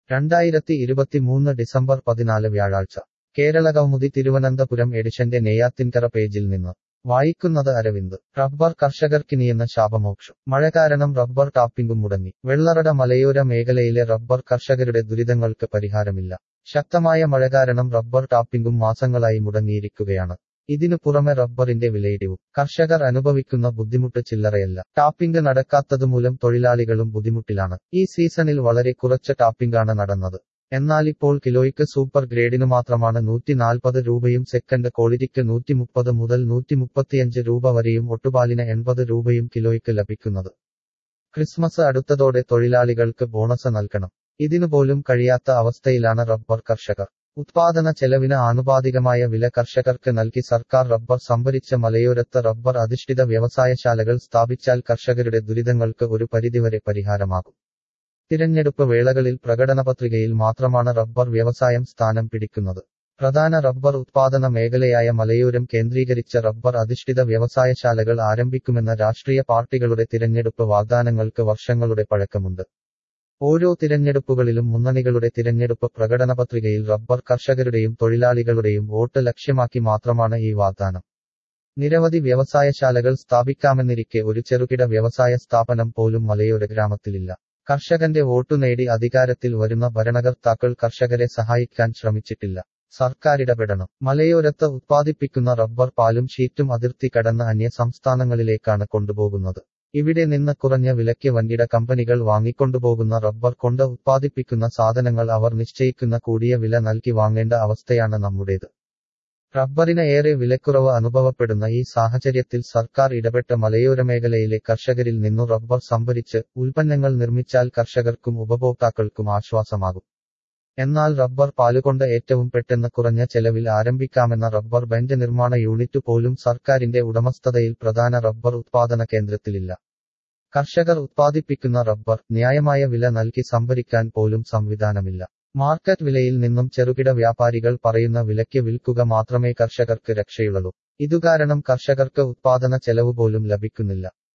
2023 December 14 വ്യാഴാഴ്ച കേരളകൗമുദി തിരുവനന്തപുരം എഡിഷന്റെ നെയ്യാറ്റിൻകര പേജിൽ നിന്ന് വായിക്കുന്നത് അരവിന്ദ്. റബ്ബർ കർഷകർക്കിനിയെന്ന ശാപമോക്ഷം. മഴ കാരണം റബ്ബർ ടാപ്പിംഗും മുടങ്ങി. വെള്ളറട മലയോര മേഖലയിലെ റബ്ബർ കർഷകരുടെ ദുരിതങ്ങൾക്ക് പരിഹാരമില്ല. ശക്തമായ മഴ കാരണം റബ്ബർ ടാപ്പിംഗും മാസങ്ങളായി മുടങ്ങിയിരിക്കുകയാണ്. ഇതിനു പുറമെ റബ്ബറിന്റെ വിലയിടിവും കർഷകർ അനുഭവിക്കുന്ന ബുദ്ധിമുട്ട് ചില്ലറയല്ല. ടാപ്പിംഗ് നടക്കാത്തതുമൂലം തൊഴിലാളികളും ബുദ്ധിമുട്ടിലാണ്. ഈ സീസണിൽ വളരെ കുറച്ച് ടാപ്പിംഗാണ് നടന്നത്. എന്നാലിപ്പോൾ കിലോയ്ക്ക് സൂപ്പർ ഗ്രേഡിനു മാത്രമാണ് 140 രൂപയും സെക്കൻഡ് ക്വാളിറ്റിക്ക് 130 മുതൽ 135 രൂപ വരെയും ഒട്ടുപാലിന് 80 രൂപയും കിലോയ്ക്ക് ലഭിക്കുന്നത്. ക്രിസ്മസ് അടുത്തതോടെ തൊഴിലാളികൾക്ക് ബോണസ് നൽകണം. ഇതിനുപോലും കഴിയാത്ത അവസ്ഥയിലാണ് റബ്ബർ കർഷകർ. ഉത്പാദന ചെലവിന് ആനുപാതികമായ വില കർഷകർക്ക് നൽകി സർക്കാർ റബ്ബർ സംഭരിച്ച മലയോരത്ത് റബ്ബർ അധിഷ്ഠിത വ്യവസായശാലകൾ സ്ഥാപിച്ചാൽ കർഷകരുടെ ദുരിതങ്ങൾക്ക് ഒരു പരിധിവരെ പരിഹാരമാകും. തിരഞ്ഞെടുപ്പ് വേളകളിൽ പ്രകടനപത്രികയിൽ മാത്രമാണ് റബ്ബർ വ്യവസായം സ്ഥാനം പിടിക്കുന്നത്. പ്രധാന റബ്ബർ ഉത്പാദന മേഖലയായ മലയോരം കേന്ദ്രീകരിച്ച റബ്ബർ അധിഷ്ഠിത വ്യവസായശാലകൾ ആരംഭിക്കുമെന്ന രാഷ്ട്രീയ പാർട്ടികളുടെ തിരഞ്ഞെടുപ്പ് വാഗ്ദാനങ്ങൾക്ക് വർഷങ്ങളുടെ പഴക്കമുണ്ട്. ഓരോ തിരഞ്ഞെടുപ്പുകളിലും മുന്നണികളുടെ തിരഞ്ഞെടുപ്പ് പ്രകടനപത്രികയിൽ റബ്ബർ കർഷകരുടെയും തൊഴിലാളികളുടെയും വോട്ട് ലക്ഷ്യമാക്കി മാത്രമാണ് ഈ വാഗ്ദാനം. നിരവധി വ്യവസായശാലകൾ സ്ഥാപിക്കാമെന്നിരിക്കെ ഒരു ചെറുകിട വ്യവസായ സ്ഥാപനം പോലും മലയോര ഗ്രാമത്തിലില്ല. കർഷകന്റെ വോട്ടു നേടി അധികാരത്തിൽ വരുന്ന ഭരണകർത്താക്കൾ കർഷകരെ സഹായിക്കാൻ ശ്രമിച്ചിട്ടില്ല. സർക്കാരിടപെടണം. മലയോരത്ത് ഉത്പാദിപ്പിക്കുന്ന റബ്ബർ പാലും ഷീറ്റും അതിർത്തി കടന്ന് അന്യ സംസ്ഥാനങ്ങളിലേക്കാണ് കൊണ്ടുപോകുന്നത്. ഇവിടെ നിന്ന് കുറഞ്ഞ വിലയ്ക്ക് വൻകിട കമ്പനികൾ വാങ്ങിക്കൊണ്ടുപോകുന്ന റബ്ബർ കൊണ്ട് ഉത്പാദിപ്പിക്കുന്ന സാധനങ്ങൾ അവർ നിശ്ചയിക്കുന്ന കൂടിയ വില നൽകി വാങ്ങേണ്ട അവസ്ഥയാണ് നമ്മുടേത്. റബ്ബറിന് ഏറെ വിലക്കുറവ് അനുഭവപ്പെടുന്ന ഈ സാഹചര്യത്തിൽ സർക്കാർ ഇടപെട്ട് മലയോര മേഖലയിലെ കർഷകരിൽ നിന്നു റബ്ബർ സംഭരിച്ച് ഉൽപ്പന്നങ്ങൾ നിർമ്മിച്ചാൽ കർഷകർക്കും ഉപഭോക്താക്കൾക്കും ആശ്വാസമാകും. എന്നാൽ റബ്ബർ പാലുകൊണ്ട് ഏറ്റവും പെട്ടെന്ന് കുറഞ്ഞ ചെലവിൽ ആരംഭിക്കാമെന്ന റബ്ബർ ബാൻഡ് നിർമ്മാണ യൂണിറ്റ് പോലും സർക്കാരിന്റെ ഉടമസ്ഥതയിൽ പ്രധാന റബ്ബർ ഉത്പാദന കേന്ദ്രത്തിലില്ല. കർഷകർ ഉത്പാദിപ്പിക്കുന്ന റബ്ബർ ന്യായമായ വില നൽകി സംഭരിക്കാൻ പോലും സംവിധാനമില്ല. മാർക്കറ്റ് വിലയിൽ നിന്നും ചെറുകിട വ്യാപാരികൾ പറയുന്ന വിലയ്ക്ക് വിൽക്കുക മാത്രമേ കർഷകർക്ക് രക്ഷയുള്ളൂ. ഇതുകാരണം കർഷകർക്ക് ഉത്പാദന ചെലവ് പോലും ലഭിക്കുന്നില്ല.